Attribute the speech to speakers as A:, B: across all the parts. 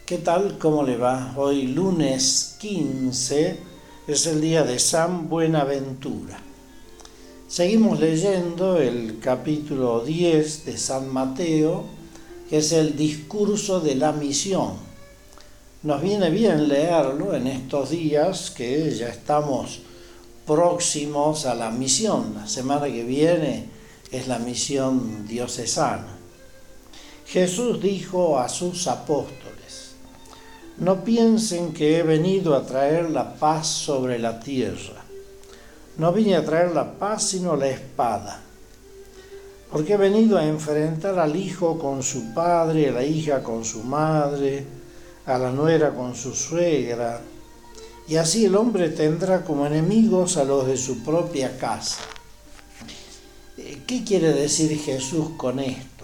A: ¿Qué tal? ¿Cómo le va? Hoy lunes 15 es el día de San Buenaventura. Seguimos leyendo el capítulo 10 de San Mateo, que es el discurso de la misión. Nos viene bien leerlo en estos días que ya estamos próximos a la misión. La semana que viene es la misión diocesana. Jesús dijo a sus apóstoles: no piensen que he venido a traer la paz sobre la tierra. No vine a traer la paz sino la espada. Porque he venido a enfrentar al hijo con su padre, a la hija con su madre, a la nuera con su suegra. Y así el hombre tendrá como enemigos a los de su propia casa. ¿Qué quiere decir Jesús con esto?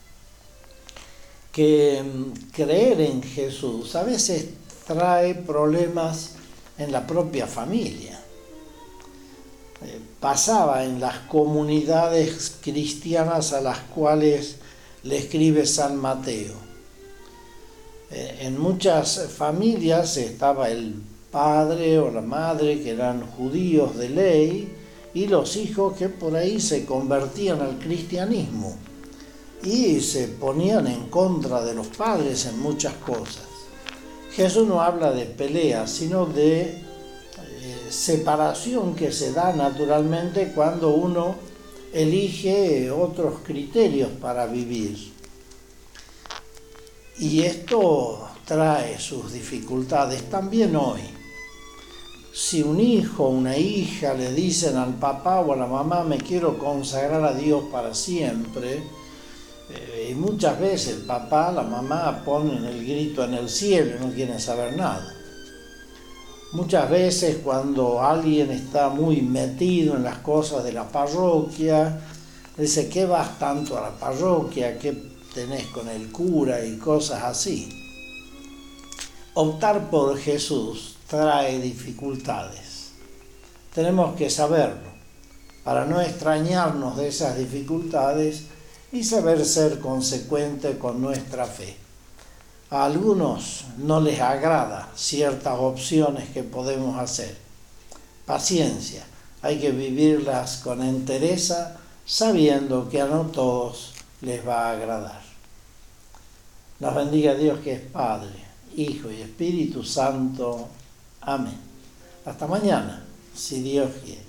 A: Que creer en Jesús a veces trae problemas en la propia familia. Pasaba en las comunidades cristianas a las cuales le escribe San Mateo. En muchas familias estaba el padre o la madre que eran judíos de ley y los hijos que por ahí se convertían al cristianismo y se ponían en contra de los padres en muchas cosas. Jesús no habla de pelea, sino de separación que se da naturalmente cuando uno elige otros criterios para vivir. Y esto trae sus dificultades también hoy. Si un hijo o una hija le dicen al papá o a la mamá: me quiero consagrar a Dios para siempre, y muchas veces el papá, la mamá ponen el grito en el cielo y no quieren saber nada. Muchas veces cuando alguien está muy metido en las cosas de la parroquia, dice: ¿qué vas tanto a la parroquia? ¿Qué tenés con el cura? Y cosas así. Optar por Jesús trae dificultades. Tenemos que saberlo para no extrañarnos de esas dificultades y saber ser consecuente con nuestra fe. A algunos no les agrada ciertas opciones que podemos hacer. Paciencia, hay que vivirlas con entereza, sabiendo que a no todos les va a agradar. Nos bendiga Dios, que es Padre, Hijo y Espíritu Santo. Amén. Hasta mañana, si Dios quiere.